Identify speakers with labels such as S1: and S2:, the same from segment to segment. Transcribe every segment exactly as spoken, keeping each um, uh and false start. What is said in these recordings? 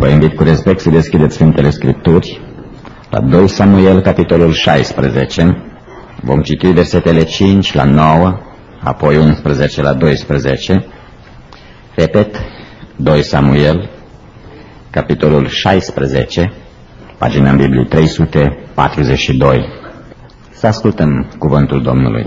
S1: Vă invit cu respect să deschideți Sfintele Scripturi la doi Samuel, capitolul șaisprezece. Vom citi versetele cinci la nouă, apoi unsprezece la doisprezece. Repet, doi Samuel, capitolul șaisprezece, pagina în Biblie trei sute patruzeci și doi. Să ascultăm cuvântul Domnului.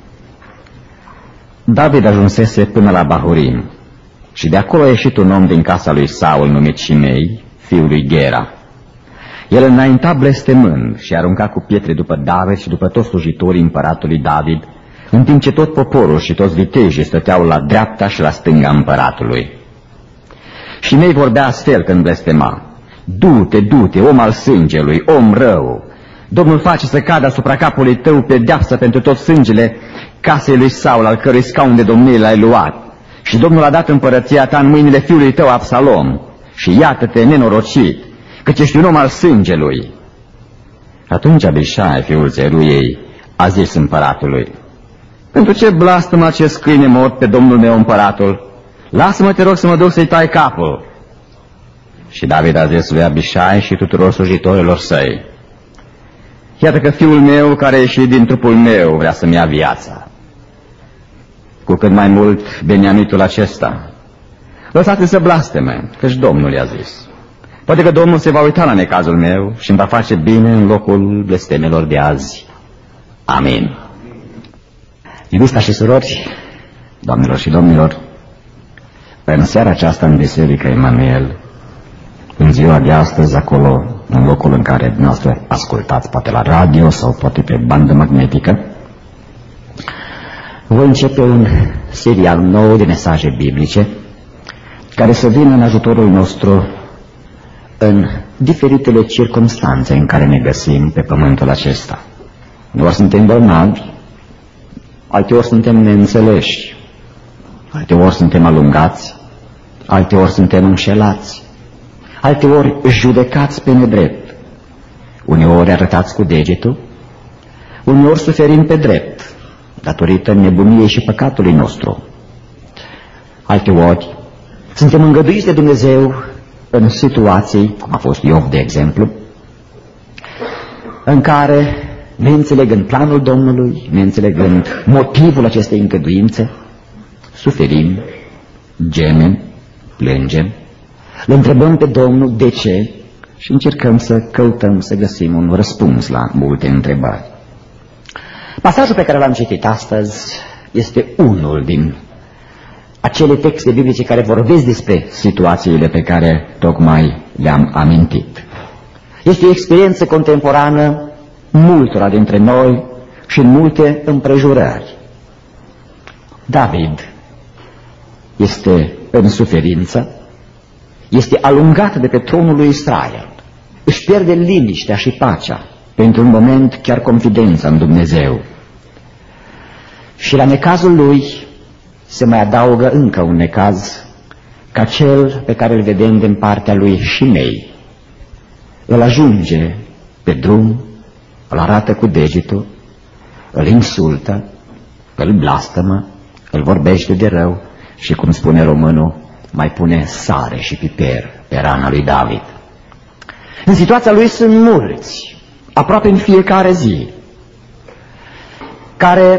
S1: David ajunsese până la Bahurim și de acolo a ieșit un om din casa lui Saul numit Shimei, fiul lui Gera. El înainta blestemând și arunca cu pietre după David și după toți slujitorii împăratului David, în timp ce tot poporul și toți vitejii stăteau la dreapta și la stânga împăratului. Shimei vorbea astfel când blestema: Du-te, du-te, om al sângelui, om rău! Domnul face să cadă asupra capului tău pedeapsă pentru tot sângele casei lui Saul, al cărui scaun de domnie l-ai luat. Și Domnul a dat împărăția ta în mâinile fiului tău Absalom. Și iată-te, nenorocit, căci ești un om al sângelui. Atunci Abishai, fiul Zeruiei, a zis împăratului: Pentru ce blastămă acest câine mort pe domnul meu împăratul? Lasă-mă, te rog, să mă duc să-i tai capul. Și David a zis lui Abishai și tuturor slujitorilor săi: Iată că fiul meu, care a ieșit din trupul meu, vrea să-mi ia viața. Cu cât mai mult Beniamitul acesta. Lăsați-l să blasteme, căci Domnul i-a zis. Poate că Domnul se va uita la necazul meu și îmi va face bine în locul blestemelor de azi. Amin. Iubiți frați și surori, doamnelor și domnilor, în seara aceasta în Biserica Emanuel, în ziua de astăzi, acolo, în locul în care dumneavoastră ascultați, poate la radio sau poate pe bandă magnetică, voi începe un serial nou de mesaje biblice care să vină în ajutorul nostru în diferitele circumstanțe în care ne găsim pe pământul acesta. Doar suntem bolnavi, alteori suntem neînțeleși, alteori suntem alungați, alteori suntem înșelați, alteori judecați pe nedrept, uneori arătați cu degetul, uneori suferim pe drept, datorită nebuniei și păcatului nostru. Alteori suntem îngăduiți de Dumnezeu în situații, cum a fost Iov, de exemplu, în care, neînțelegând planul Domnului, neînțelegând motivul acestei îngăduințe, suferim, gemem, plângem, îl întrebăm pe Domnul de ce și încercăm să căutăm să găsim un răspuns la multe întrebări. Pasajul pe care l-am citit astăzi este unul din acele texte biblice care vorbesc despre situațiile pe care tocmai le-am amintit. Este o experiență contemporană multora dintre noi și în multe împrejurări. David este în suferință, este alungat de pe tronul lui Israel, își pierde liniștea și pacea, pentru un moment chiar confidența în Dumnezeu. Și la necazul lui se mai adaugă încă un necaz, ca cel pe care îl vedem din partea lui Shimei. Îl ajunge pe drum, îl arată cu degetul, îl insultă, îl blastămă, îl vorbește de rău și, cum spune românul, mai pune sare și piper pe rana lui David. În situația lui sunt mulți, aproape în fiecare zi, care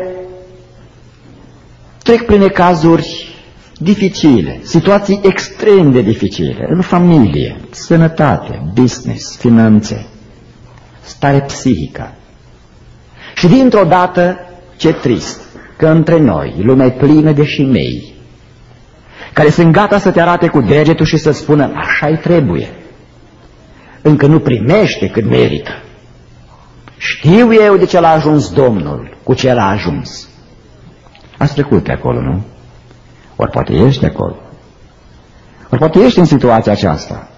S1: trec prin necazuri dificile, situații extrem de dificile, în familie, sănătate, business, finanțe, stare psihică. Și dintr-o dată, ce trist, că între noi lumea e plină de Shimei, care sunt gata să te arate cu degetul și să spună: așa-i trebuie. Încă nu primește cât merită. Știu eu de ce l-a ajuns Domnul, cu ce l-a ajuns. Ați trecut de acolo, nu? Ori poate ești de acolo. Ori poate ești în situația aceasta.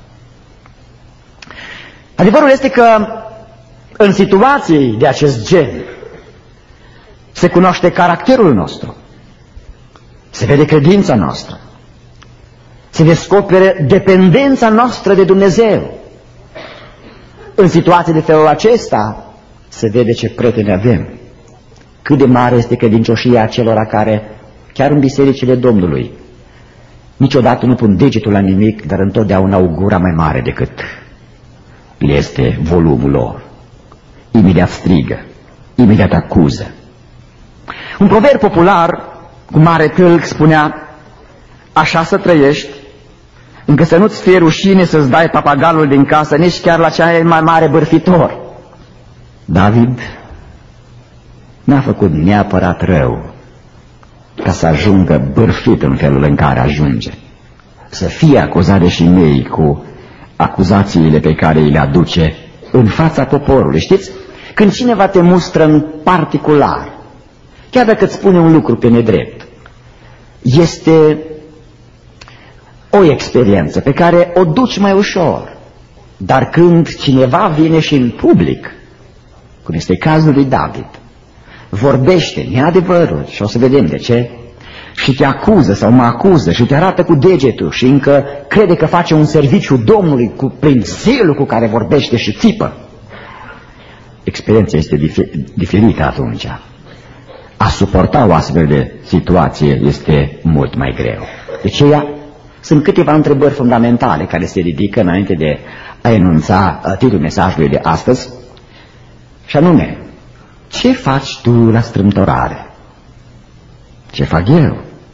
S1: Adevărul este că în situații de acest gen se cunoaște caracterul nostru, se vede credința noastră, se descopere dependența noastră de Dumnezeu. În situații de felul acesta se vede ce prieteni avem, cât de mare este credincioșia acelora care, chiar în bisericile Domnului,
S2: Niciodată nu pun degetul la nimic, dar întotdeauna au gura mai mare decât le este volumul lor. Imediat strigă, imediat acuză. Un proverb popular cu mare tâlc spunea: așa să trăiești, încă să nu-ți fie rușine să-ți dai papagalul din casă, nici chiar la cea mai mare bârfitor. David n-a făcut neapărat rău ca să ajungă bârfit în felul în care ajunge, să fie acuzat de șimei cu acuzațiile pe care îi le aduce în fața poporului. Știți, când cineva te mustră în particular, chiar dacă îți spune un lucru pe nedrept, este o experiență pe care o duci mai ușor. Dar când cineva vine și în public, cum este cazul lui David, vorbește neadevărul, și o să vedem de ce, și te acuză sau mă acuză și te arată cu degetul și încă crede că face un serviciu Domnului cu, prin zelul cu care vorbește și țipă, experiența este diferită atunci. A suporta o astfel de situație este mult mai greu. De aceea sunt câteva întrebări fundamentale care se ridică înainte de a enunța titlul mesajului de astăzi, și anume: ce faci tu la strâmtorare? Ce fac eu?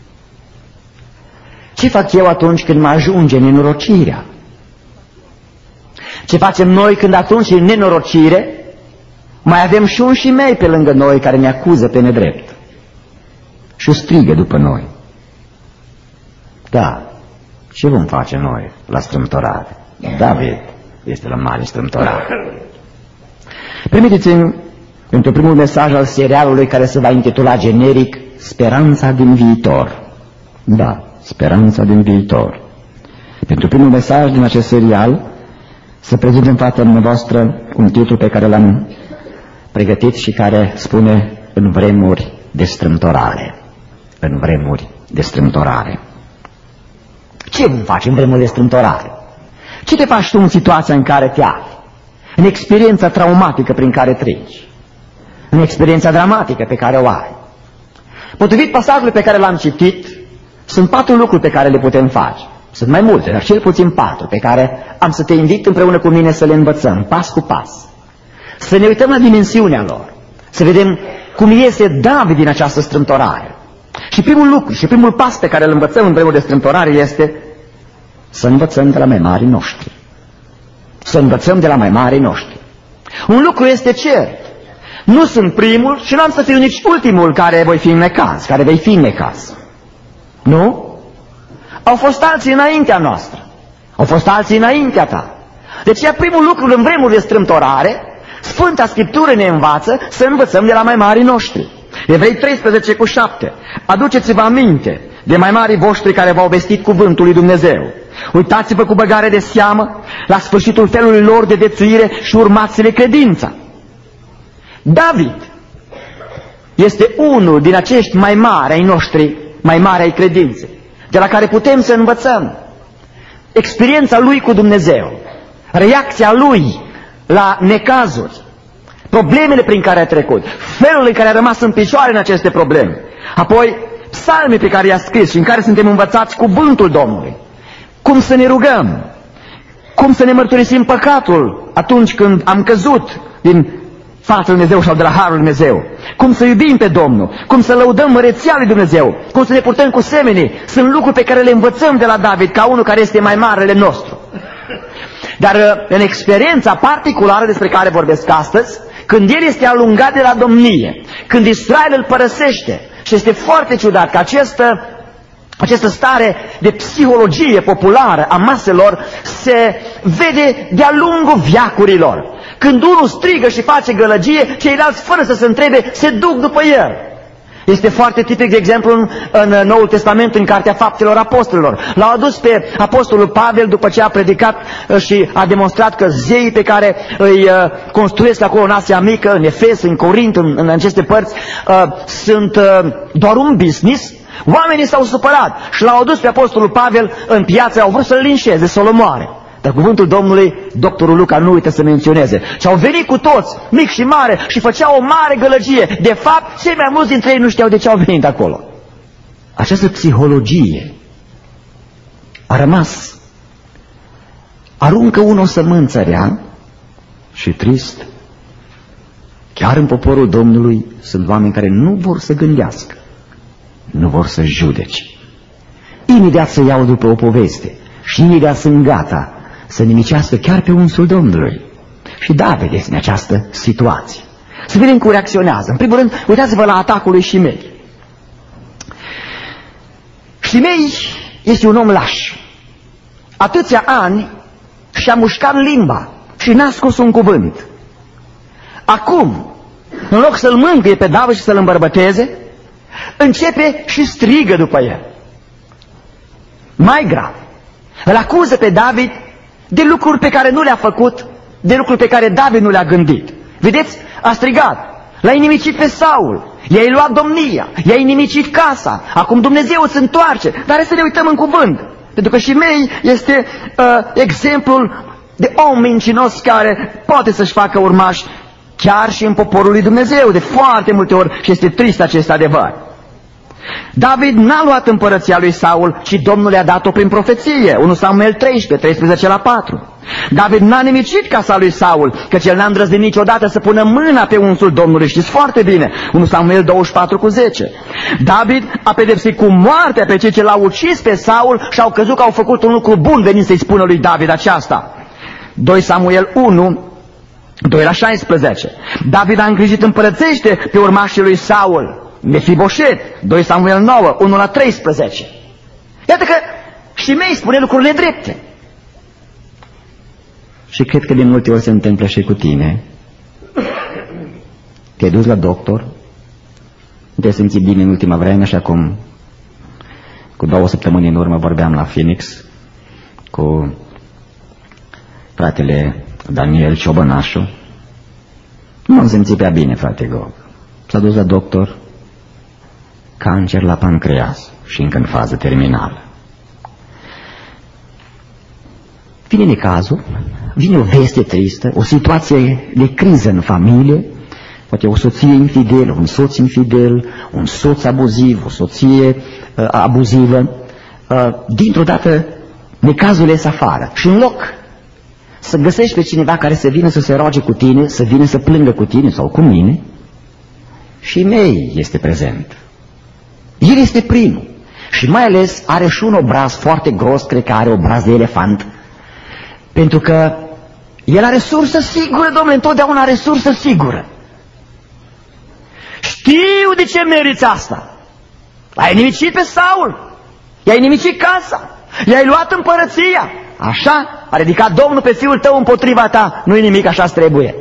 S2: Ce fac eu atunci când mă ajunge nenorocirea? Ce facem noi când atunci în nenorocire mai avem și un șimei pe lângă noi care ne acuză pe nedrept și strigă după noi? Da, ce vom face noi la strâmtorare? David este la mare strâmtorare. Permiteți-mi, pentru primul mesaj al serialului, care se va intitula generic Speranța din viitor. Da, speranța din viitor. Pentru primul mesaj din acest serial să prezint în fața dumneavoastră un titlu pe care l-am pregătit și care spune: în vremuri de strâmtorare. În vremuri de strâmtorare. Ce vom face în vremuri de strâmtorare? Ce te faci tu în situația în care te afli? În experiența traumatică prin care treci? În experiența dramatică pe care o ai? Potrivit pasajului pe care l-am citit, sunt patru lucruri pe care le putem face. Sunt mai multe, dar cel puțin patru, pe care am să te invit împreună cu mine să le învățăm, pas cu pas. Să ne uităm la dimensiunea lor, să vedem cum iese David din această strâmtorare. Și primul lucru, și primul pas pe care îl învățăm în vremuri de strâmtorare este să învățăm de la mai mari noștri. Să învățăm de la mai mari noștri. Un lucru este cert: nu sunt primul și nu am să fiu nici ultimul care voi fi în necaz, care vei fi în necaz. Nu? Au fost alții înaintea noastră. Au fost alții înaintea ta. Deci primul lucru în vremuri de strâmtorare, Sfânta Scriptură ne învață să învățăm de la mai mari noștri. Evrei treisprezece cu șapte. Aduceți-vă aminte de mai marii voștri care v-au vestit cuvântul lui Dumnezeu. Uitați-vă cu băgare de seamă la sfârșitul felului lor de viețuire și urmați-le credința. David este unul din acești mai mari ai noștri, mai mari ai credinței, de la care putem să învățăm. Experiența lui cu Dumnezeu, reacția lui la necazuri, problemele prin care a trecut, felul în care a rămas în picioare în aceste probleme, apoi psalmii pe care i-a scris și în care suntem învățați cuvântul Domnului, cum să ne rugăm, cum să ne mărturisim păcatul atunci când am căzut din fața lui Dumnezeu sau de la harul lui Dumnezeu, cum să iubim pe Domnul, cum să lăudăm măreția lui Dumnezeu, cum să ne purtăm cu semenii. Sunt lucruri pe care le învățăm de la David, ca unul care este mai marele nostru. Dar în experiența particulară despre care vorbesc astăzi, când el este alungat de la domnie, când Israel îl părăsește, și este foarte ciudat că această, această stare de psihologie populară a maselor se vede de-a lungul veacurilor. Când unul strigă și face gălăgie, ceilalți, fără să se întrebe, se duc după el. Este foarte tipic, de exemplu, în, în Noul Testament, în Cartea Faptelor Apostolilor. L-au adus pe Apostolul Pavel după ce a predicat și a demonstrat că zeii pe care îi construiesc acolo în Asia Mică, în Efes, în Corint, în, în aceste părți, uh, sunt uh, doar un business. Oamenii s-au supărat și l-au adus pe Apostolul Pavel în piață, au vrut să-l linșeze, să-l omoare. Dar cuvântul Domnului, doctorul Luca nu uită să menționeze. Și au venit cu toți, mic și mare, și făceau o mare gălăgie. De fapt, cei mai mulți dintre ei nu știau de ce au venit acolo. Această psihologie a rămas. Aruncă unul o sămânță rea și trist. Chiar în poporul Domnului sunt oameni care nu vor să gândească, nu vor să judece. Imediat să iau după o poveste și imediat sunt gata să nimicească chiar pe unsul Domnului. Și David este în această situație. Să vedem cum reacționează. În primul rând, uitați-vă la atacul lui Șimei. Șimei este un om laș. Atâția ani și-a mușcat limba și n-a scos un cuvânt. Acum, în loc să-l mângâie pe David și să-l îmbărbăteze, începe și strigă după el. Mai grav, îl acuză pe David de lucruri pe care nu le-a făcut, de lucruri pe care David nu le-a gândit. Vedeți? A strigat, l-a inimicit pe Saul, i-ai luat domnia, i-ai inimicit casa, acum Dumnezeu îți întoarce. Dar să ne uităm în cuvânt, pentru că Șimei este uh, exemplul de om mincinos care poate să-și facă urmași chiar și în poporul lui Dumnezeu, de foarte multe ori, și este trist acest adevăr. David n-a luat împărăția lui Saul, ci Domnul le-a dat-o prin profeție. unu Samuel treisprezece, treisprezece la patru. David n-a nimicit casa lui Saul, căci el n-a îndrăznit niciodată să pună mâna pe unsul Domnului, știți foarte bine, unu Samuel douăzeci și patru cu zece. David a pedepsit cu moartea pe cei ce l-au ucis pe Saul și au crezut că au făcut un lucru bun venind să-i spună lui David aceasta. doi Samuel unu, doi la șaisprezece. David a îngrijit împărățește pe urmașii lui Saul. Mefiboset, doi Samuel nouă, unu la treisprezece. Iată că Șimei spune lucrurile drepte. Și cred că de multe ori se întâmplă și cu tine. Te-ai dus la doctor, te-ai simțit bine în ultima vreme și acum, cu două săptămâni în urmă, vorbeam la Phoenix cu fratele Daniel Ciobănașu. Nu am simțit prea bine, frate Gog. S-a dus la doctor, cancer la pancreas și încă în fază terminală. Vine necazul, vine o veste tristă, o situație de criză în familie, poate o soție infidelă, un soț infidel, un soț abuziv, o soție uh, abuzivă. Uh, dintr-o dată necazul ies afară și în loc să găsești pe cineva care să vină să se roage cu tine, să vină să plângă cu tine sau cu mine, Șimei este prezent. El este primul. Și mai ales are și un obraz foarte gros, cred că are obraz de elefant, pentru că el are resursă sigură, domnule, întotdeauna resursă sigură. Știu de ce meriți asta. Ai nimicit pe Saul, i-ai nimicit casa, i-ai luat împărăția. Așa a ridicat Domnul pe fiul tău împotriva ta. Nu-i nimic, așa trebuie.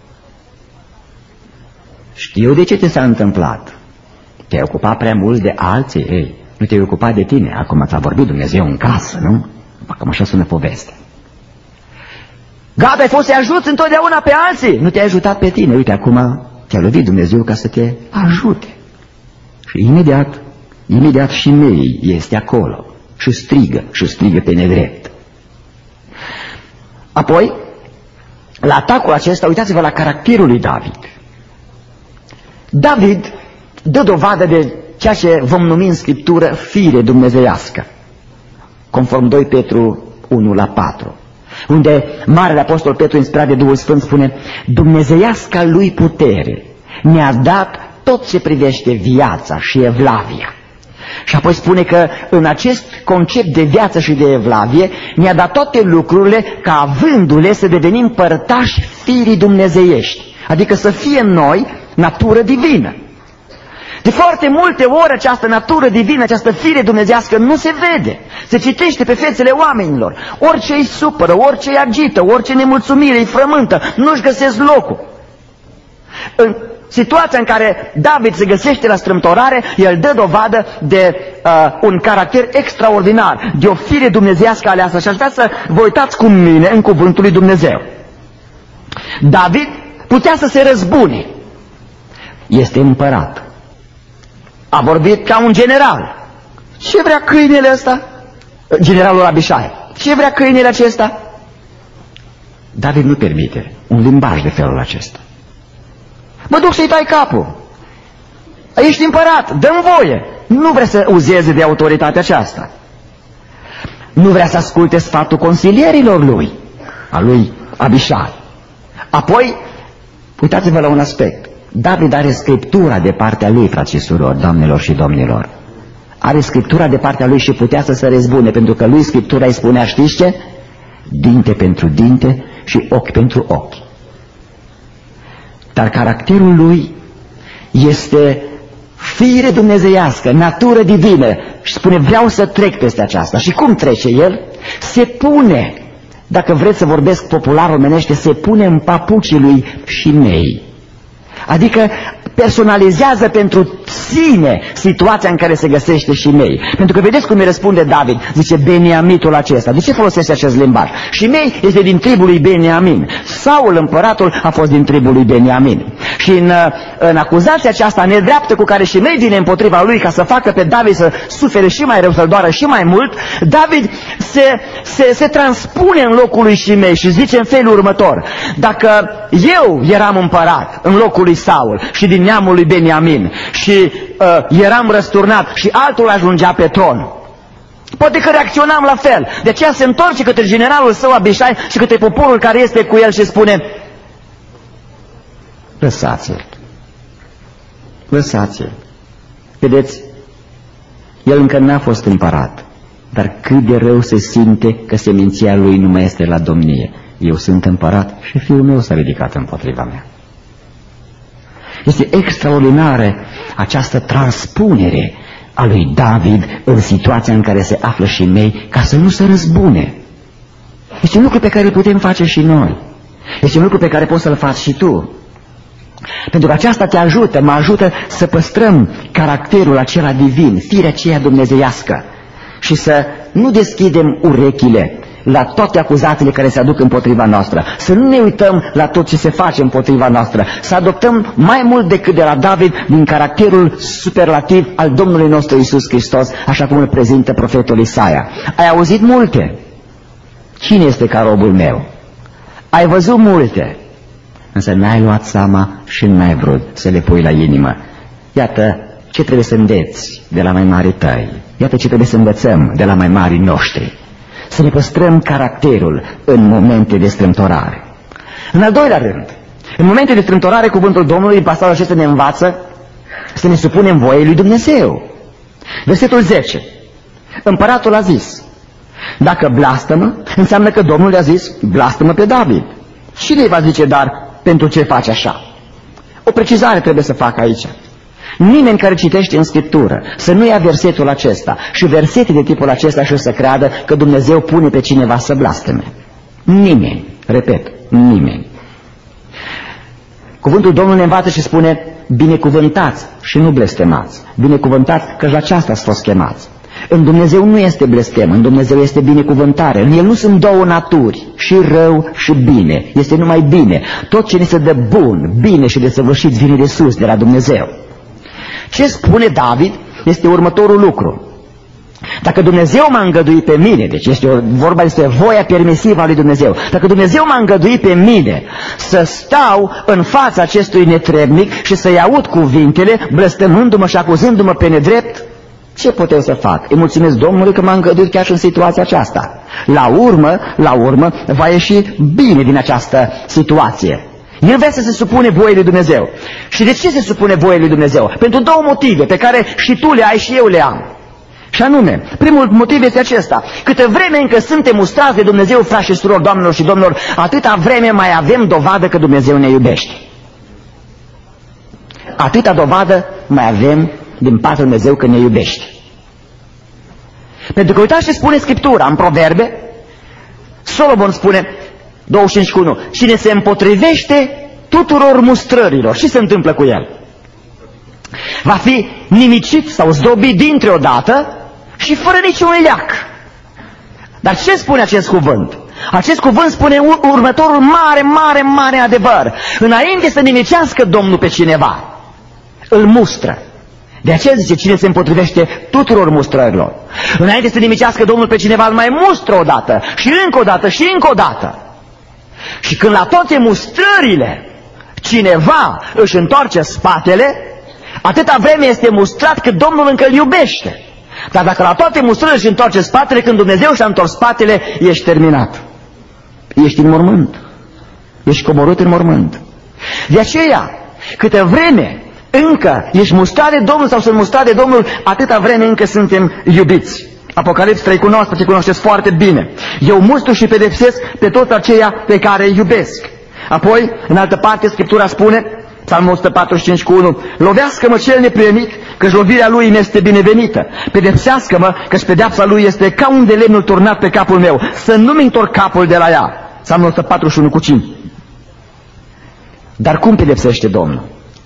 S2: Știu de ce ți s-a întâmplat. Te-ai ocupat prea mult de alții, ei, nu te-ai ocupat de tine. Acum ți-a vorbit Dumnezeu în casă, nu? Cam așa sună povestea. Gata, ai fost să-i ajuți întotdeauna pe alții, nu te-ai ajutat pe tine. Uite, acum te-a lovit Dumnezeu ca să te ajute. Și imediat, imediat Șimei este acolo și strigă, și strigă pe nedrept. Apoi, la atacul acesta, uitați-vă la caracterul lui David. David dă dovadă de ceea ce vom numi în Scriptură fire dumnezeiască, conform doi Petru unu la patru, unde Marele Apostol Petru, inspirat de Duhul Sfânt, spune: dumnezeiasca lui putere ne-a dat tot ce privește viața și evlavia. Și apoi spune că în acest concept de viață și de evlavie ne-a dat toate lucrurile ca avându-le să devenim părtași firii dumnezeiești, adică să fie în noi natură divină. De foarte multe ori această natură divină, această fire dumnezească nu se vede. Se citește pe fețele oamenilor. Orice îi supără, orice îi agită, orice nemulțumire îi frământă, nu-și găsesc locul. În situația în care David se găsește la strâmtorare, el dă dovadă de uh, un caracter extraordinar, de o fire dumnezeiască aleasă. Și aș vrea să vă uitați cu mine în cuvântul lui Dumnezeu. David putea să se răzbune. Este împărat. A vorbit ca un general. Ce vrea câinele ăsta? Generalul Abishai. Ce vrea câinele acesta? David nu permite un limbaj de felul acesta. Mă duc să-i tai capul. Ești împărat, dă-mi voie. Nu vrea să uzeze de autoritatea aceasta. Nu vrea să asculte sfatul consilierilor lui, a lui Abișai. Apoi, uitați-vă la un aspect. David are Scriptura de partea lui, frați și surori, doamnelor și domnilor. Are Scriptura de partea lui și putea să se răzbune, pentru că lui Scriptura îi spunea, știți ce? Dinte pentru dinte și ochi pentru ochi. Dar caracterul lui este fire dumnezeiască, natură divină. Și spune, vreau să trec peste aceasta. Și cum trece el? Se pune, dacă vreți să vorbesc popular omenește, se pune în papucii lui Șimei. Adică personalizează pentru sine situația în care se găsește Șimei. Pentru că vedeți cum îi răspunde David, zice Beniamitul acesta. De ce folosește acest limbaj? Șimei este din tribul lui Beniamin. Saul, împăratul, a fost din tribul lui Beniamin. Și în, în acuzația aceasta nedreaptă cu care Șimei vine împotriva lui ca să facă pe David să sufere și mai rău, să-l doară și mai mult, David se, se, se transpune în locul lui Șimei și zice în felul următor: dacă eu eram împărat în locul lui Saul și din neamul lui Beniamin și uh, eram răsturnat și altul ajungea pe tron, poate că reacționam la fel. De aceea se întoarce către generalul său Abișai și către poporul care este cu el și spune: lăsați-l, lăsați-l. Vedeți, el încă n-a fost împărat, dar cât de rău se simte că seminția lui nu mai este la domnie. Eu sunt împărat și fiul meu s-a ridicat împotriva mea. Este extraordinară această transpunere a lui David în situația în care se află Șimei, ca să nu se răzbune. Este un lucru pe care îl putem face și noi. Este un lucru pe care poți să-l faci și tu. Pentru că aceasta te ajută, mă ajută să păstrăm caracterul acela divin, firea aceea dumnezeiască, și să nu deschidem urechile la toate acuzațiile care se aduc împotriva noastră, să nu ne uităm la tot ce se face împotriva noastră, să adoptăm mai mult decât de la David din caracterul superlativ al Domnului nostru Iisus Hristos, așa cum îl prezintă profetul Isaia. Ai auzit multe. Cine este ca robul meu? Ai văzut multe, însă n-ai luat seama și n-ai vrut să le pui la inimă. Iată ce trebuie să înveți de la mai mari tăi. Iată ce trebuie să învățăm de la mai mari noștri. Să ne păstrăm caracterul în momente de strâmtorare. În al doilea rând, în momente de strâmtorare, cuvântul Domnului în pasajul acesta ne învață să ne supunem voiei lui Dumnezeu. Versetul zece. Împăratul a zis: dacă blastămă, înseamnă că Domnul i-a zis: blastămă pe David. Cine îi va zice dar pentru ce faci așa? O precizare trebuie să fac aici. Nimeni care citește în Scriptură să nu ia versetul acesta și versete de tipul acesta și să creadă că Dumnezeu pune pe cineva să blasteme. Nimeni, repet, nimeni. Cuvântul Domnului ne învață și spune: binecuvântați și nu blestemați. Binecuvântați, că la aceasta ați fost chemați. În Dumnezeu nu este blestem, în Dumnezeu este binecuvântare. În El nu sunt două naturi, și rău și bine. Este numai bine. Tot ce ne se dă bun, bine și desăvârșit vine de sus, de la Dumnezeu. Ce spune David este următorul lucru: dacă Dumnezeu m-a îngăduit pe mine, deci este o, vorba despre voia permisivă a lui Dumnezeu, dacă Dumnezeu m-a îngăduit pe mine să stau în fața acestui netrebnic și să-i aud cuvintele, blăstămându-mă și acuzându-mă pe nedrept, ce pot eu să fac? Îi mulțumesc Domnului că m-a îngăduit chiar și în situația aceasta. La urmă, la urmă, va ieși bine din această situație. El vrea să se supune voii lui Dumnezeu. Și de ce se supune voii lui Dumnezeu? Pentru două motive pe care și tu le ai și eu le am. Și anume, primul motiv este acesta: câtă vreme încă suntem mustrați de Dumnezeu, frați și surori, doamnelor și domnilor, atâta vreme mai avem dovadă că Dumnezeu ne iubește. Atâta dovadă mai avem din partea Dumnezeu că ne iubește. Pentru că uitați ce spune Scriptura în Proverbe. Solomon spune, douăzeci și cinci cu unu, cine se împotrivește tuturor mustrărilor, ce se întâmplă cu el? Va fi nimicit sau zdrobit dintre o dată și fără niciun leac. Dar ce spune acest cuvânt? Acest cuvânt spune următorul mare, mare, mare adevăr: înainte să nimicească Domnul pe cineva, îl mustră. De aceea zice, cine se împotrivește tuturor mustrărilor. Înainte să nimicească Domnul pe cineva, îl mai mustră o dată și încă o dată și încă o dată. Și când la toate mustrările cineva își întoarce spatele, atâta vreme este mustrat cât Domnul încă îl iubește. Dar dacă la toate mustrările își întoarce spatele, când Dumnezeu și-a întors spatele, ești terminat. Ești în mormânt. Ești coborât în mormânt. De aceea, câtă vreme încă ești mustrat de Domnul sau sunt mustrat de Domnul, atâta vreme încă suntem iubiți. Apocalips trei cu nouăsprezece cunoașteți foarte bine. Eu mustru și pedepsesc pe toți aceia pe care îi iubesc. Apoi, în altă parte, Scriptura spune, Psalmul o sută patruzeci și cinci cu unu, lovească-mă cel neprienit, căci lovirea lui îmi este binevenită. Pedepsească-mă, căci pedeapsa lui este ca un de lemnul turnat pe capul meu, să nu-mi întorc capul de la ea. Psalmul o sută patruzeci și unu cu cinci. Dar cum pedepsește Domnul?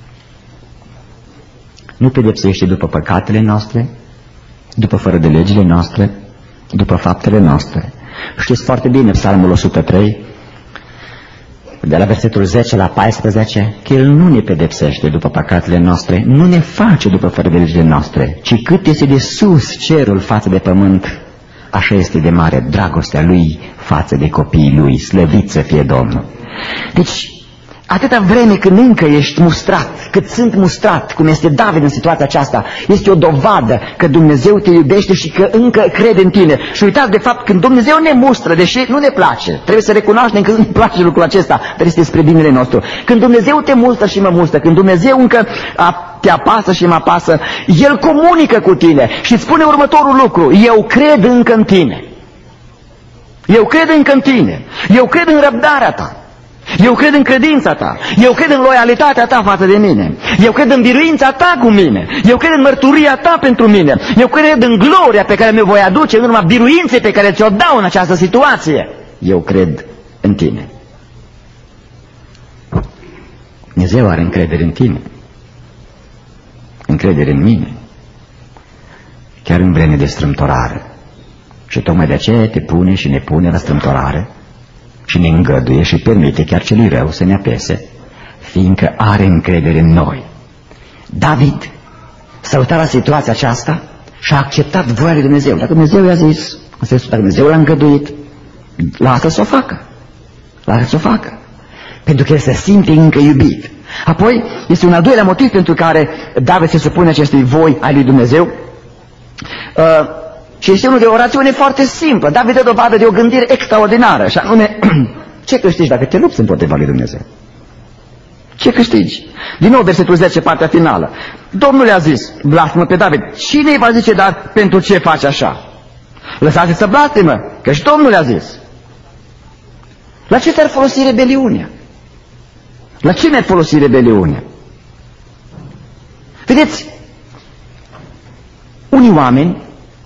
S2: Nu pedepsește după păcatele noastre, după fără de legile noastre, după faptele noastre. Știți foarte bine Psalmul o sută trei, de la versetul zece la paisprezece, că El nu ne pedepsește după păcatele noastre, nu ne face după fără de legile noastre, ci cât este de sus cerul față de pământ, așa este de mare dragostea Lui față de copiii Lui, slăvit să fie Domnul. Deci, atâta vreme când încă ești mustrat, cât sunt mustrat, cum este David în situația aceasta, este o dovadă că Dumnezeu te iubește și că încă crede în tine. Și uitați, de fapt, când Dumnezeu ne mustră, deși nu ne place, trebuie să recunoaștem că nu ne place lucrul acesta, dar este spre binele nostru. Când Dumnezeu te mustră și mă mustră, când Dumnezeu încă te apasă și mă apasă, El comunică cu tine și îți spune următorul lucru: eu cred încă în tine. Eu cred încă în tine. Eu cred în răbdarea ta. Eu cred în credința ta. Eu cred în loialitatea ta față de mine. Eu cred în biruința ta cu mine. Eu cred în mărturia ta pentru mine. Eu cred în gloria pe care mi-o voi aduce în urma biruinței pe care ți-o dau în această situație. Eu cred în tine. Dumnezeu are încredere în tine. Încredere în mine. Chiar în vreme de strâmtorare. Și tocmai de aceea te pune și ne pune la strâmtorare și ne îngăduie și permite chiar celui rău să ne apese, fiindcă are încredere în noi. David s-a uitat la situația aceasta și a acceptat voia lui Dumnezeu. Dacă Dumnezeu i-a zis, dacă Dumnezeu l-a îngăduit, lasă să o facă. Lasă să o facă. Pentru că el se simte încă iubit. Apoi, este un al doilea motiv pentru care David se supune acestei voi ai lui Dumnezeu. Uh, Și este unul de o rațiune foarte simplă. David dă dovadă de o gândire extraordinară, și anume, ce câștigi dacă te lupți împotriva lui Dumnezeu? Ce câștigi? Din nou versetul zece, partea finală. Domnul i-a zis, blasfemă pe David. Cine îi va zice, dar pentru ce faci așa? Lăsați să blasfemă, că și Domnul i-a zis. La ce te-ar folosi rebeliunea? La ce ne-ar folosi rebeliunea? Vedeți, unii oameni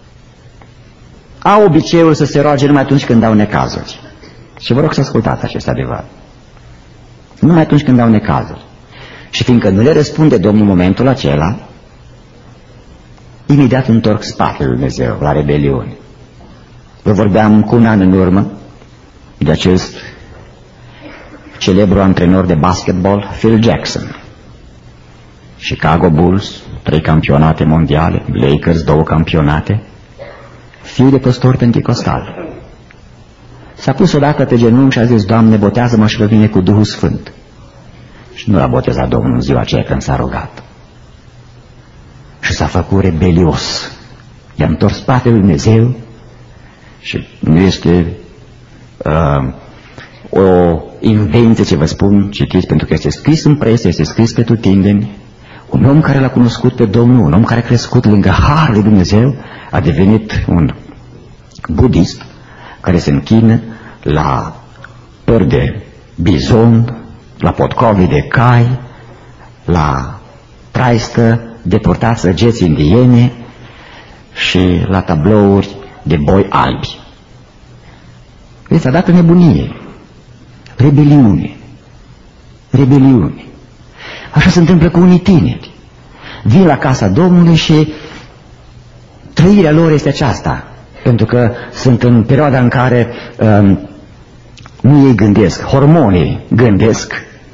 S2: au obiceiul să se roage numai atunci când au necazuri. Și vă rog să ascultați acest adevăr. Numai atunci când au necazuri. Și fiindcă nu le răspunde Domnul în momentul acela, imediat întorc spatele lui Dumnezeu la rebeliune. Vă vorbeam cu un an în urmă de acest celebru antrenor de basketball, Phil Jackson. Chicago Bulls, trei campionate mondiale, Lakers, două campionate, fiul de păstor penticostal. S-a pus odată pe genunchi și a zis, Doamne, botează-mă și pe mine cu Duhul Sfânt. Și nu l-a botezat Domnul în ziua aceea când s-a rugat. Și s-a făcut rebelios. I-a întors spatele lui Dumnezeu și nu este uh, o invenție ce vă spun, citiți, pentru că este scris în presă, este scris pe tutindeni. Un om care l-a cunoscut pe Domnul, un om care a crescut lângă harul lui Dumnezeu, a devenit un budist care se închină la păr de bizon, la potcovi de cai, la traistă de purtat săgeți indiene și la tablouri de boi albi. Vedeți, a dat o nebunie, rebeliune, rebeliune. Așa se întâmplă cu unii tineri. Vin la casa Domnului și trăirea lor este aceasta, pentru că sunt în perioada în care um, nu ei gândesc, hormonii gândesc,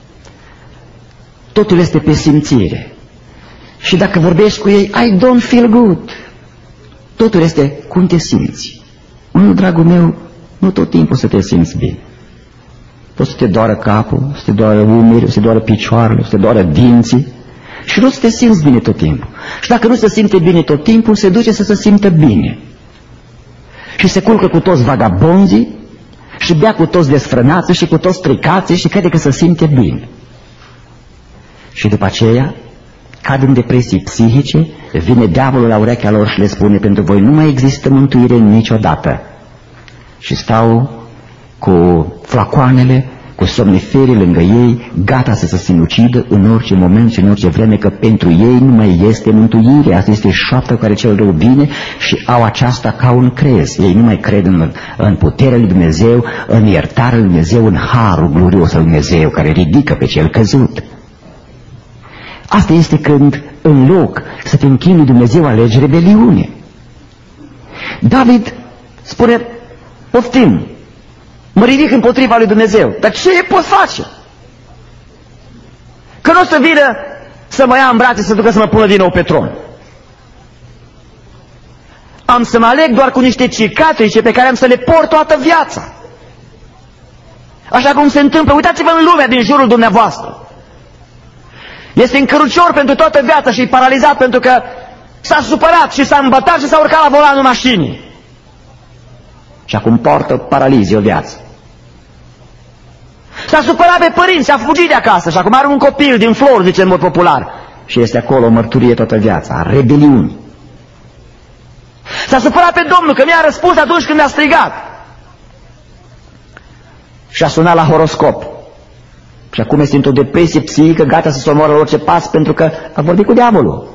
S2: totul este pe simțire. Și dacă vorbești cu ei, I don't feel good. Totul este cum te simți. Nu, dragul meu, nu tot timpul să te simți bine. Poți să te doară capul, să te doară umerii, să te doară picioarele, să te doară dinții și nu să te simți bine tot timpul. și dacă nu se simte bine tot timpul, se duce să se simtă bine. Și se culcă cu toți vagabonzii și bea cu toți desfrânații și cu toți stricații și crede că se simte bine. Și după aceea cad în depresii psihice, vine diavolul la urechea lor și le spune: pentru voi nu mai există mântuire niciodată. Și stau cu flacoanele, cu somniferii lângă ei, gata să se sinucidă în orice moment și în orice vreme, că pentru ei nu mai este mântuire. Asta este șoapta cu care cel rău vine și au aceasta ca un crez. Ei nu mai cred în, în puterea lui Dumnezeu, în iertarea lui Dumnezeu, în harul glorios al lui Dumnezeu care ridică pe cel căzut. Asta este când, în loc să te închini lui Dumnezeu, alegi rebeliune. David spune: poftim, mă ridic împotriva lui Dumnezeu. Dar ce pot face? Că nu o să vină să mă ia în brațe, să ducă să mă pună din nou pe tron. Am să mă aleg doar cu niște cicatrice pe care am să le port toată viața. Așa cum se întâmplă, uitați-vă în lumea din jurul dumneavoastră. Este încărucior pentru toată viața și e paralizat pentru că s-a supărat și s-a îmbătat și s-a urcat la volanul mașinii. Și acum poartă paralizie o viață. S-a supărat pe părinți, a fugit de acasă și acum are un copil din flor, zice în mod popular. Și este acolo o mărturie toată viața, a rebeliuni. S-a supărat pe Domnul că mi-a răspuns atunci când mi-a strigat. Și a sunat la horoscop. Și acum este într-o depresie psihică, gata să se omoară la orice pas, pentru că a vorbit cu diavolul.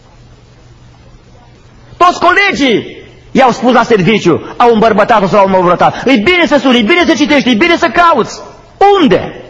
S2: Toți colegii i-au spus la serviciu, au îmbărbătat-o sau au îmbărbătat. E bine să suni, e bine să citești, e bine să cauți. Unde?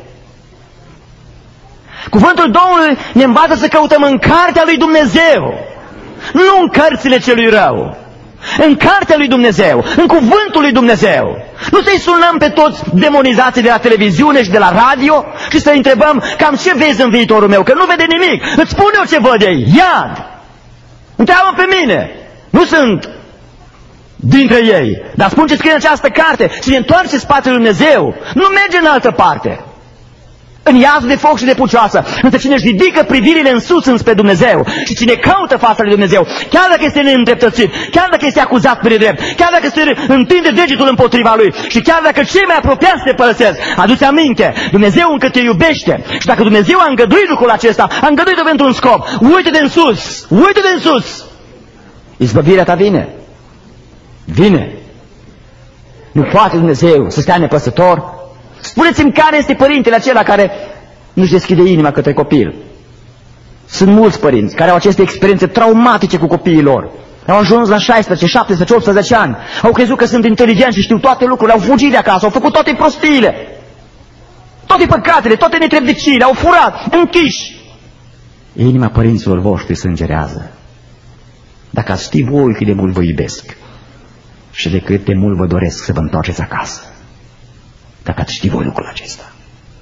S2: Cuvântul Domnului ne învață să căutăm în cartea lui Dumnezeu, nu în cărțile celui rău. În cartea lui Dumnezeu, în cuvântul lui Dumnezeu. Nu să-i sunăm pe toți demonizații de la televiziune și de la radio și să-i întrebăm: cam ce vezi în viitorul meu? Că nu vede nimic. Îți spun eu ce văd ei. Iad! Întreabă pe mine. Nu sunt dintre ei. Dar spun ce scrie în această carte. Cine întoarce spatele lui Dumnezeu nu merge în altă parte, în iazul de foc și de pucioasă. Însă cine își ridică privirile în sus înspre Dumnezeu și cine caută fața lui Dumnezeu, chiar dacă este neîndreptățit, chiar dacă este acuzat pe nedrept, chiar dacă se întinde degetul împotriva lui și chiar dacă cei mai apropiați te părăsesc, adu-ți aminte, Dumnezeu încă te iubește. Și dacă Dumnezeu a îngăduit lucrul acesta, a îngăduit-o pentru un scop. Uite-te în sus, uite-te în sus. Izbăvirea ta vine. Vine. Nu poate Dumnezeu să stea nepăsător. Spuneți-mi care este părintele acela care nu-și deschide inima către copil. Sunt mulți părinți care au aceste experiențe traumatice cu copiii lor. Au ajuns la șaisprezece, șaptesprezece, optsprezece ani. Au crezut că sunt inteligenți și știu toate lucrurile. Au fugit de acasă, au făcut toate prostiile, toate păcatele, toate netrebdiciile, au furat, închiși. Inima părinților voștri sângerează. Dacă ați ști voi cât de mult vă iubesc și de cât de mult vă doresc să vă întoarceți acasă. Dacă ați ști voi lucrul acesta.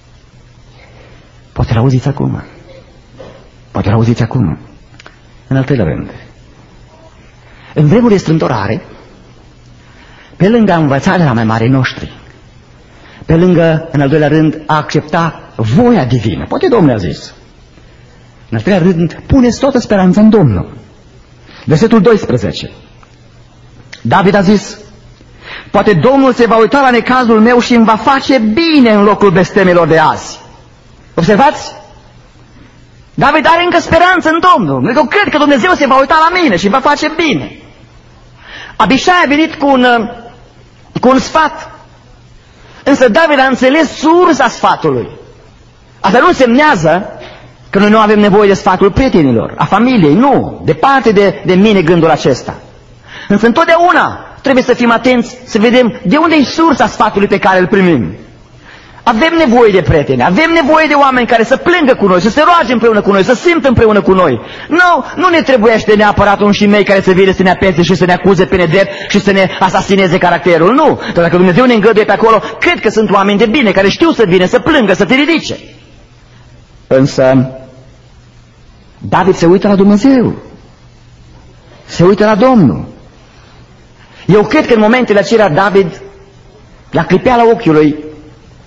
S2: Poate l-auziți acum. Poate l-auziți acum. În al treilea rând, în vremuri de strâmtorare, pe lângă a învăța de la mai mari noștri, pe lângă, în al doilea rând, a accepta voia divină, poate Domnul a zis, în al treilea rând, puneți toată speranța în Domnul. Versetul doisprezece. David a zis: poate Domnul se va uita la necazul meu și îmi va face bine în locul blestemelor de azi. Observați? David are încă speranță în Domnul. Eu cred că Dumnezeu se va uita la mine și îmi va face bine. Abishai a venit cu un, cu un sfat. Însă David a înțeles sursa sfatului. Asta nu însemnează că noi nu avem nevoie de sfatul prietenilor, a familiei. Nu, departe de, de mine gândul acesta. Însă întotdeauna trebuie să fim atenți, să vedem de unde e sursa sfatului pe care îl primim. Avem nevoie de prieteni, avem nevoie de oameni care să plângă cu noi, să se roage împreună cu noi, să simtă împreună cu noi. Nu, nu ne trebuiește neapărat un șimei care să vină să ne apețe și să ne acuze pe nedrept și să ne asasineze caracterul. Nu, dar dacă Dumnezeu ne îngăduie pe acolo, cred că sunt oameni de bine care știu să vină, să plângă, să te ridice. Însă David se uită la Dumnezeu, se uită la Domnul. Eu cred că în momentele acelea David, la clipeala ochiului,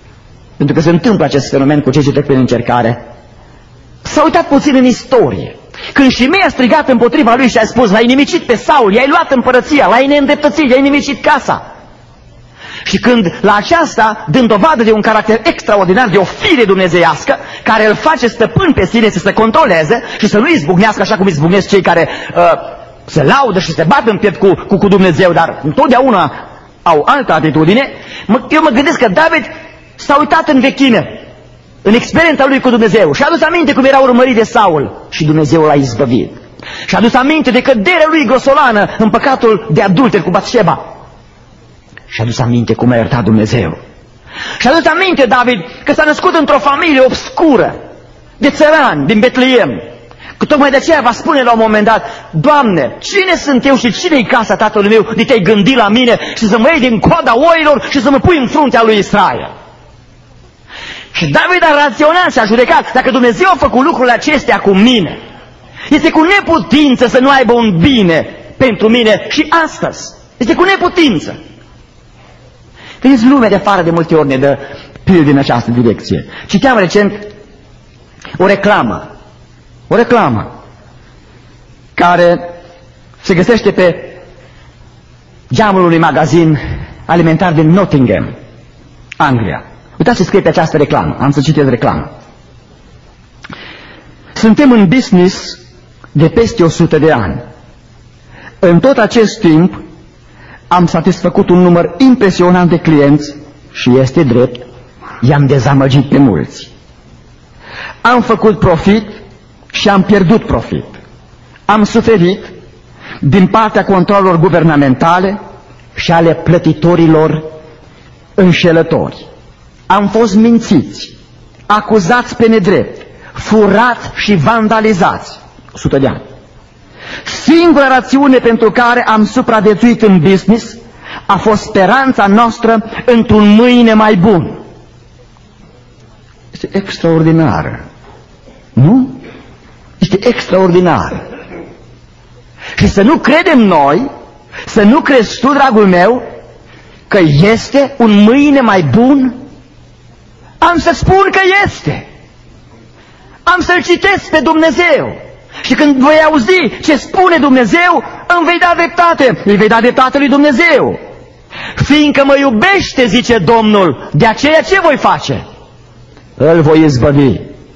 S2: pentru că se întâmplă acest fenomen cu cei ce trec prin încercare, s-a uitat puțin în istorie. Când Shimei a strigat împotriva lui și a spus, l-ai nimicit pe Saul, i-ai luat împărăția, l-ai neîndreptățit, i-ai nimicit casa. Și când la aceasta, dând dovadă de un caracter extraordinar, de o fire dumnezeiască, care îl face stăpân pe sine să se controleze și să nu izbucnească așa cum izbucnesc cei care uh, se laudă și se bat în piept cu, cu, cu Dumnezeu, dar întotdeauna au altă atitudine, mă, eu mă gândesc că David s-a uitat în vechime, în experiența lui cu Dumnezeu și a adus aminte cum era urmărit de Saul și Dumnezeu l-a izbăvit. Și a adus aminte de căderea lui grosolană în păcatul de adulter cu Batșeba. Și a adus aminte cum a iertat Dumnezeu. Și a adus aminte David că s-a născut într-o familie obscură, de țărani, din Betleem. Că tocmai de aceea va spune la un moment dat, Doamne, cine sunt eu și cine-i casa tatălui meu de te-ai gândit la mine și să mă iei din coada oilor și să mă pui în fruntea lui Israel? Și David a raționat și a judecat, dacă Dumnezeu a făcut lucrurile acestea cu mine, este cu neputință să nu aibă un bine pentru mine și astăzi. Este cu neputință. Vedeți, lumea de afară de multe ori ne dă pilde în această direcție. Citeam recent o reclamă, o reclamă care se găsește pe geamul unui magazin alimentar din Nottingham, Anglia. Uitați ce scrie pe această reclamă. Am să citesc reclamă. Suntem în business de peste o sută de ani. În tot acest timp am satisfăcut un număr impresionant de clienți și este drept, i-am dezamăgit pe mulți. Am făcut profit și am pierdut profit. Am suferit din partea controlelor guvernamentale și ale plătitorilor înșelători. Am fost mințiți, acuzați pe nedrept, furați și vandalizați. o sută de ani. Singura rațiune pentru care am supraviețuit în business a fost speranța noastră într-un mâine mai bun. Este extraordinar. Nu? Este extraordinar. Și să nu credem noi, să nu crezi tu, dragul meu, că este un mâine mai bun? Am să spun că este. Am să-L citesc pe Dumnezeu. Și când voi auzi ce spune Dumnezeu, îmi vei da dreptate. Îi vei da dreptate lui Dumnezeu. Fiindcă mă iubește, zice Domnul, de aceea ce voi face? Îl voi izbăvi.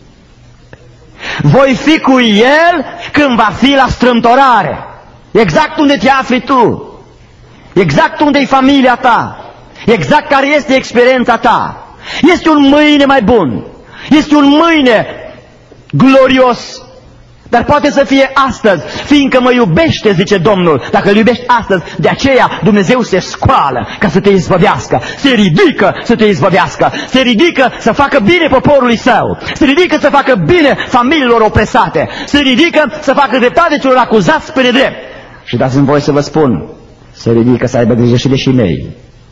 S2: Voi fi cu El când va fi la strâmtorare. Exact unde te afli tu. Exact unde-i familia ta. Exact care este experiența ta. Este un mâine mai bun. Este un mâine glorios. Dar poate să fie astăzi, fiindcă mă iubește, zice Domnul. Dacă îl iubești astăzi, de aceea Dumnezeu se scoală ca să te izbăvească. Se ridică să te izbăvească. Se ridică să facă bine poporului său. Se ridică să facă bine familiilor opresate. Se ridică să facă dreptate celor acuzați pe nedrept. Și dați-mi voie să vă spun, se ridică să aibă grijă și de Shimei.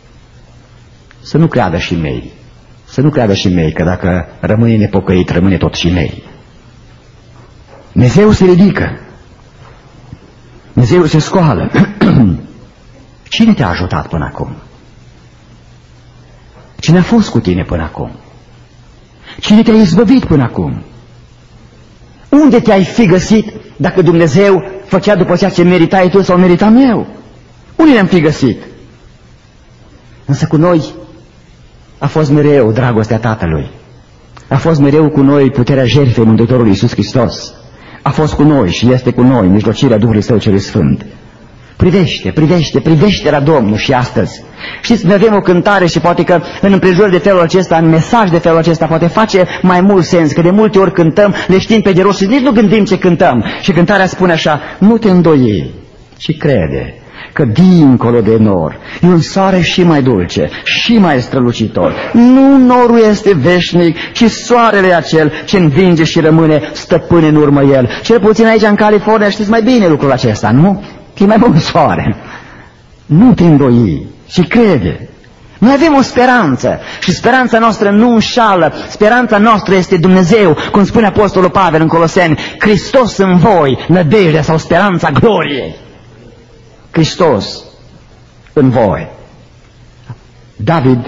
S2: Să nu creadă Shimei. Să nu creadă Shimei că dacă rămâne nepocăit, rămâne tot Shimei. Dumnezeu se ridică. Dumnezeu se scoală. Cine te-a ajutat până acum? Cine a fost cu tine până acum? Cine te-a izbăvit până acum? Unde te-ai fi găsit dacă Dumnezeu făcea după ceea ce meritai tu sau meritam eu? Unde ne-am fi găsit? Însă cu noi a fost mereu dragostea Tatălui. A fost mereu cu noi puterea jertfei Mântuitorului Iisus Hristos. A fost cu noi și este cu noi mijlocirea Duhului Său Celui Sfânt. Privește, privește, privește la Domnul și astăzi. Știți, noi avem o cântare și poate că în împrejurări de felul acesta, în mesaj de felul acesta, poate face mai mult sens, că de multe ori cântăm, le știm pe de rost și nici nu gândim ce cântăm. Și cântarea spune așa, nu te îndoi, ci crede că dincolo de nor e un soare și mai dulce, și mai strălucitor. Nu norul este veșnic, ci soarele acel ce învinge și rămâne stăpân în urmă el. Cel puțin aici în California știți mai bine lucrul acesta, nu? E mai bun soare. Nu te îndoi, ci crede. Noi avem o speranță și speranța noastră nu înșală. Speranța noastră este Dumnezeu, cum spune Apostolul Pavel în Coloseni, Hristos în voi, nădejdea sau speranța gloriei. Hristos în voi. David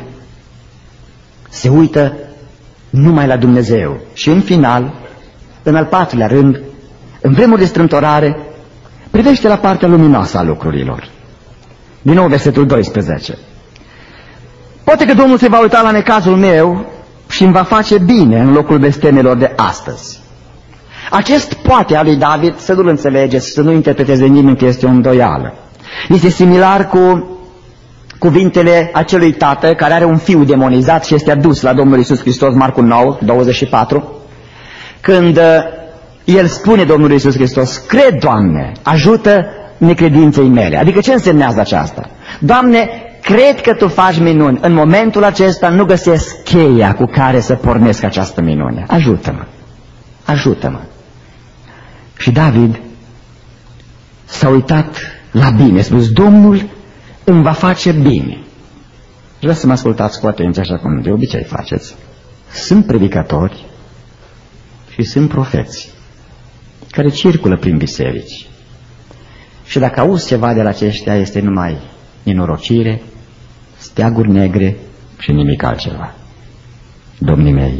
S2: se uită numai la Dumnezeu și în final, în al patrulea rând, În vremuri de strâmtorare, privește la partea luminoasă a lucrurilor. Din nou versetul doisprezece. Poate că Domnul se va uita la necazul meu și îmi va face bine în locul blestemelor de astăzi. Acest poate al lui David, să nu-l înțelegeți, să nu interpreteze nimeni că este o îndoială. Este similar cu cuvintele acelui tată care are un fiu demonizat și este adus la Domnul Iisus Hristos, Marcu nouă, douăzeci și patru, când el spune Domnului Iisus Hristos: cred, Doamne, ajută necredinței mele. Adică ce însemnează aceasta? Doamne, cred că Tu faci minuni. În momentul acesta nu găsesc cheia cu care să pornesc această minune. Ajută-mă, ajută-mă. Și David s-a uitat la bine, a spus: Domnul îmi va face bine. Vreau să mă ascultați cu atenție, așa cum de obicei faceți. Sunt predicatori și sunt profeți care circulă prin biserici. Și dacă auzi ceva de la aceștia, este numai nenorocire, steaguri negre și nimic altceva. Domnii mei,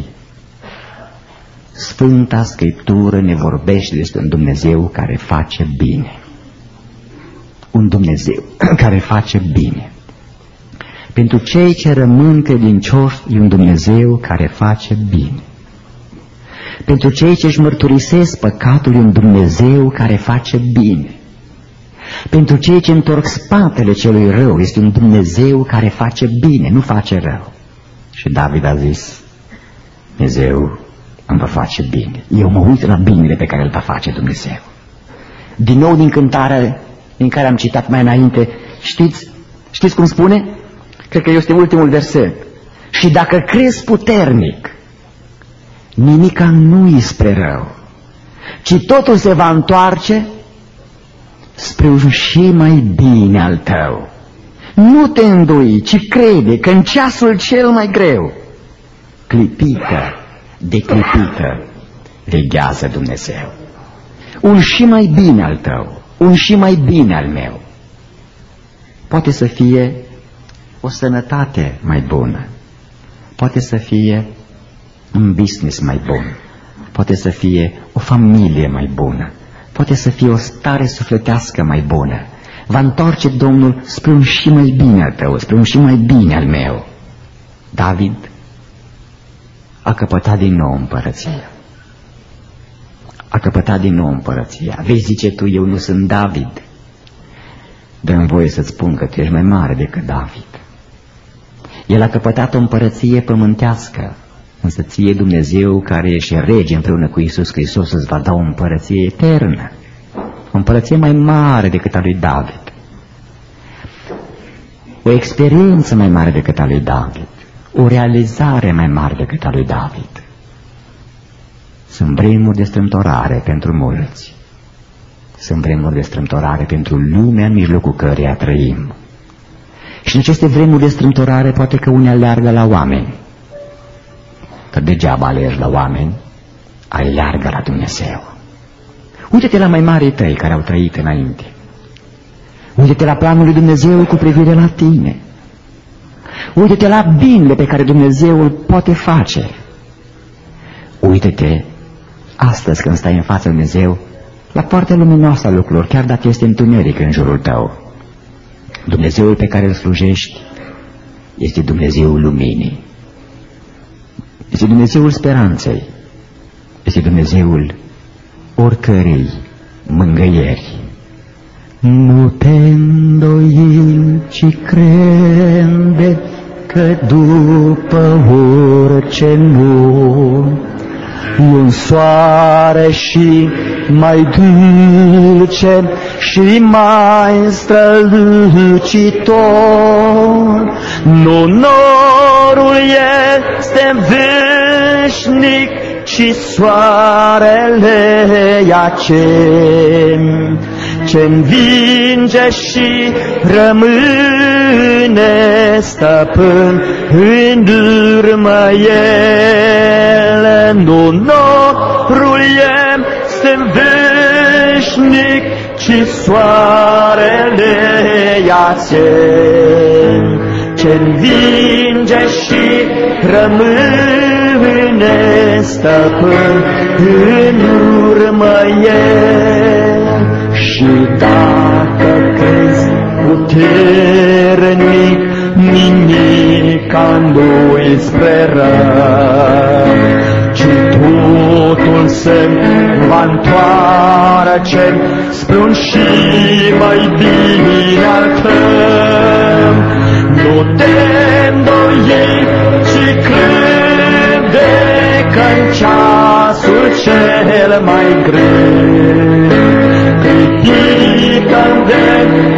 S2: Sfânta Scriptură ne vorbește despre un Dumnezeu care face bine. Un Dumnezeu care face bine. Pentru cei ce rămân credincioși, e un Dumnezeu care face bine. Pentru cei ce își mărturisesc păcatul, e un Dumnezeu care face bine. Pentru cei ce întorc spatele celui rău, este un Dumnezeu care face bine, nu face rău. Și David a zis: Dumnezeu îmi va face bine. Eu mă uit la binele pe care îl va face Dumnezeu. Din nou din cântarea din care am citat mai înainte, știți, știți cum spune? Cred că este ultimul verset. Și dacă crezi puternic, nimica nu-i spre rău, ci totul se va întoarce spre un și mai bine al tău. Nu te îndoi, ci crede că în ceasul cel mai greu, clipită de clipită, veghează Dumnezeu. Un și mai bine al tău, un și mai bine al meu. Poate să fie o sănătate mai bună, poate să fie un business mai bun, poate să fie o familie mai bună, poate să fie o stare sufletească mai bună. Va întoarce Domnul spre un și mai bine al tău, spre un și mai bine al meu. David a căpătat din nou împărăția. A căpătat din nou împărăția. Vei zice tu: eu nu sunt David. Dă-mi voie să-ți spun că tu ești mai mare decât David. El a căpătat o împărăție pământească, însă ție, Dumnezeu, care ești rege împreună cu Iisus Hristos, îți va da o împărăție eternă, o împărăție mai mare decât a lui David, o experiență mai mare decât a lui David, o realizare mai mare decât a lui David. Sunt vremuri de strâmtorare pentru mulți, sunt vremuri de strâmtorare pentru lumea în mijlocul căreia trăim. Și în aceste vremuri de strâmtorare poate că unii aleargă la oameni, că degeaba alergi la oameni, aleargă la Dumnezeu. Uite-te la mai marii tăi care au trăit înainte. Uite-te la planul lui Dumnezeu cu privire la tine. Uite-te la binele pe care Dumnezeu îl poate face. Uite-te astăzi când stai în fața lui Dumnezeu la partea luminoasă a lucrurilor, chiar dacă este întuneric în jurul tău. Dumnezeul pe care îl slujești este Dumnezeul luminii. Este Dumnezeul speranței. Este Dumnezeul oricărei mângâieri. Nu te îndoi, ci crede că după orice nu e un soare și mai dulce și mai strălucitor. Nu norul este veșnic, ci soarele e acel ce învinge și rămâne stăpân în urmă el. Nu norul este veșnic, ci soarele e acel ce învinge și rămâne stăpân în urmă urmă El. Și dacă crezi puternic, nimica nu-i spre rău, ci totul se va întoarce spre un și mai bine al tău. Nu te îndoi, ci crede că-n ceasul cel mai greu, ridică-te,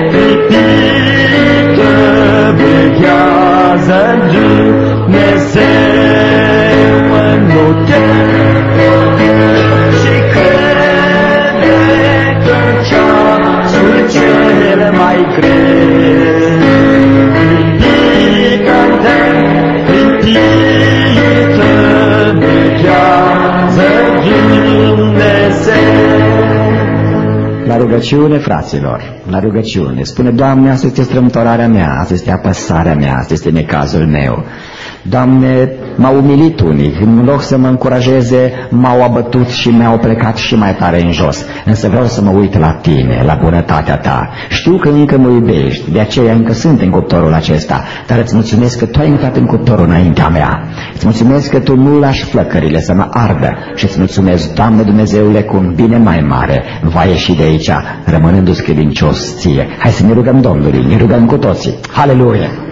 S2: ridică, veghează Dumnezeu. Nu te și crede că-n ceasul cel mai greu, ridică-te, ridică, veghează Dumnezeu. La rugăciune, fraților, la rugăciune, spune: Doamne, asta este strâmtorarea mea, asta este apăsarea mea, asta este necazul meu. Doamne, m-au umilit unii, în loc să mă încurajeze, m-au abătut și mi-au plecat și mai tare în jos. Însă vreau să mă uit la Tine, la bunătatea Ta. Știu că încă mă iubești, de aceea încă sunt în cuptorul acesta, dar îți mulțumesc că Tu ai intrat în cuptorul înaintea mea. Îți mulțumesc că Tu nu lași flăcările să mă ardă și îți mulțumesc, Doamne Dumnezeule, cu un bine mai mare va ieși de aici, rămânându-ți credincios Ție. Hai să ne rugăm Domnului, ne rugăm cu toții. Haleluia!